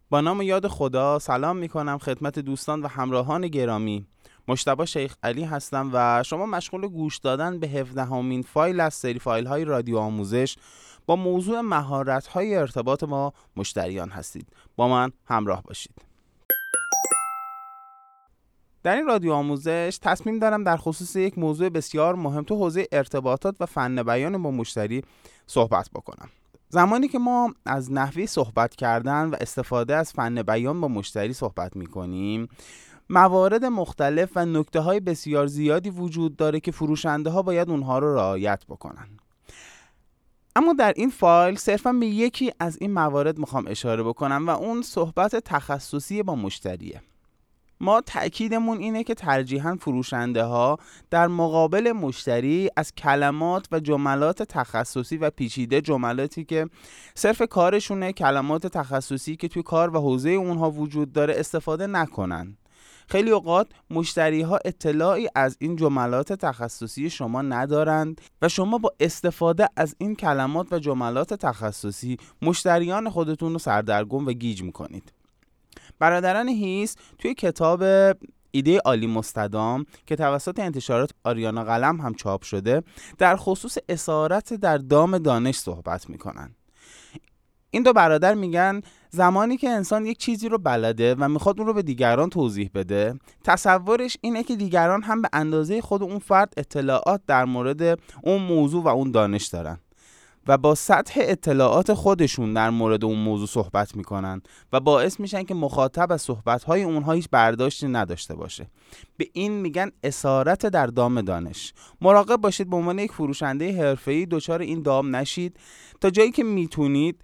با نام یاد خدا سلام میکنم خدمت دوستان و همراهان گرامی. مجتبی شیخ علی هستم و شما مشغول گوش دادن به 17مین فایل از سری فایل های رادیو آموزش با موضوع مهارت های ارتباط با مشتریان هستید. با من همراه باشید. در این رادیو آموزش تصمیم دارم در خصوص یک موضوع بسیار مهم تو حوزه ارتباطات و فن بیان با مشتری صحبت بکنم. زمانی که ما از نحوه صحبت کردن و استفاده از فن بیان با مشتری صحبت می‌کنیم، موارد مختلف و نکته‌های بسیار زیادی وجود داره که فروشنده ها باید اونها رو رعایت بکنن. اما در این فایل صرفاً به یکی از این موارد میخوام اشاره بکنم و اون صحبت تخصصی با مشتریه. ما تأکیدمون اینه که ترجیحاً فروشنده ها در مقابل مشتری از کلمات و جملات تخصصی و پیچیده، جملاتی که صرف کارشونه، کلمات تخصصی که توی کار و حوزه اونها وجود داره، استفاده نکنن. خیلی اوقات مشتری ها اطلاعی از این جملات تخصصی شما ندارند و شما با استفاده از این کلمات و جملات تخصصی مشتریان خودتون رو سردرگم و گیج میکنید. برادران هیس توی کتاب ایده عالی مستدام که توسط انتشارات آریانا قلم هم چاپ شده در خصوص اسارت در دام دانش صحبت میکنن. این دو برادر میگن زمانی که انسان یک چیزی رو بلده و میخواد اون رو به دیگران توضیح بده، تصورش اینه که دیگران هم به اندازه خود اون فرد اطلاعات در مورد اون موضوع و اون دانش دارن و با سطح اطلاعات خودشون در مورد اون موضوع صحبت میکنن و باعث میشن که مخاطب از صحبتهای اونها هیچ برداشتی نداشته باشه. به این میگن اسارت در دام دانش. مراقب باشید به عنوان یک فروشنده حرفه‌ای دچار این دام نشید. تا جایی که میتونید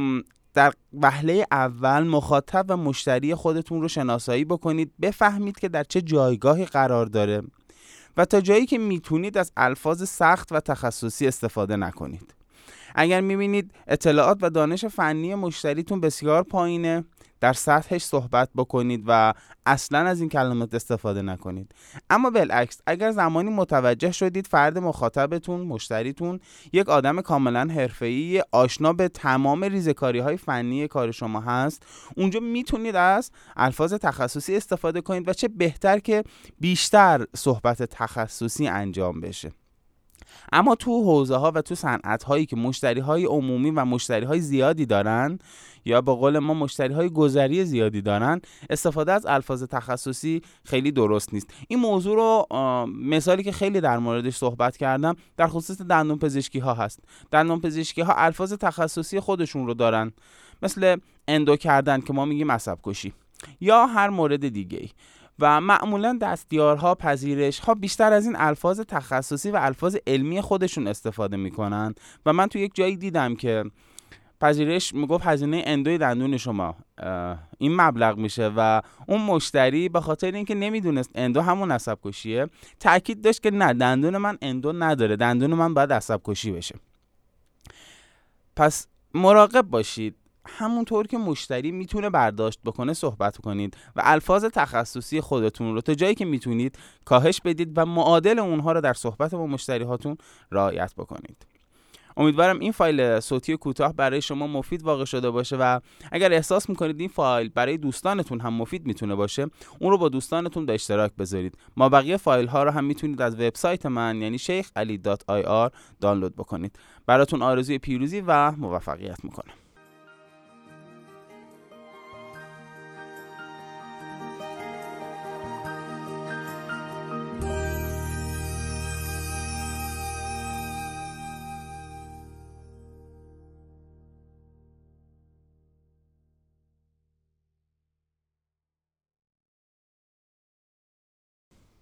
در وهله اول مخاطب و مشتری خودتون رو شناسایی بکنید، بفهمید که در چه جایگاهی قرار داره و تا جایی که میتونید از الفاظ سخت و تخصصی استفاده نکنید. اگر میبینید اطلاعات و دانش فنی مشتریتون بسیار پایینه، در سطحش صحبت بکنید و اصلا از این کلمات استفاده نکنید. اما بالعکس، اگر زمانی متوجه شدید فرد مخاطبتون، مشتریتون یک آدم کاملا حرفه‌ای آشنا به تمام ریزکاری‌های فنی کار شما هست، اونجا میتونید از الفاظ تخصصی استفاده کنید و چه بهتر که بیشتر صحبت تخصصی انجام بشه. اما تو حوزه ها و تو صنعت هایی که مشتری های عمومی و مشتری های زیادی دارن، یا به قول ما مشتری های گذری زیادی دارن، استفاده از الفاظ تخصصی خیلی درست نیست. این موضوع رو مثالی که خیلی در موردش صحبت کردم در خصوص دندون پزشکی ها هست. دندون پزشکی ها الفاظ تخصصی خودشون رو دارن، مثل اندو کردن که ما میگیم عصب کشی یا هر مورد دیگه‌ای، و معمولا دستیارها، پذیرش‌ها بیشتر از این الفاظ تخصصی و الفاظ علمی خودشون استفاده میکنن و من تو یک جایی دیدم که پذیرش میگفت هزینه اندوی دندون شما این مبلغ میشه و اون مشتری به خاطر اینکه نمیدونست اندو همون عصب کشیه تأکید داشت که نه، دندون من اندو نداره، دندون من باید عصب کشی بشه. پس مراقب باشید. همونطور که مشتری میتونه برداشت بکنه صحبت کنید و الفاظ تخصصی خودتون رو تا جایی که میتونید کاهش بدید و معادل اونها رو در صحبت با مشتری هاتون رعایت بکنید. امیدوارم این فایل صوتی کوتاه برای شما مفید واقع شده باشه و اگر احساس میکنید این فایل برای دوستانتون هم مفید میتونه باشه، اون رو با دوستانتون به اشتراک بذارید. ما بقیه فایل ها رو هم میتونید از وبسایت من یعنی sheikhali.ir دانلود بکنید. براتون آرزوی پیروزی و موفقیت میکنم.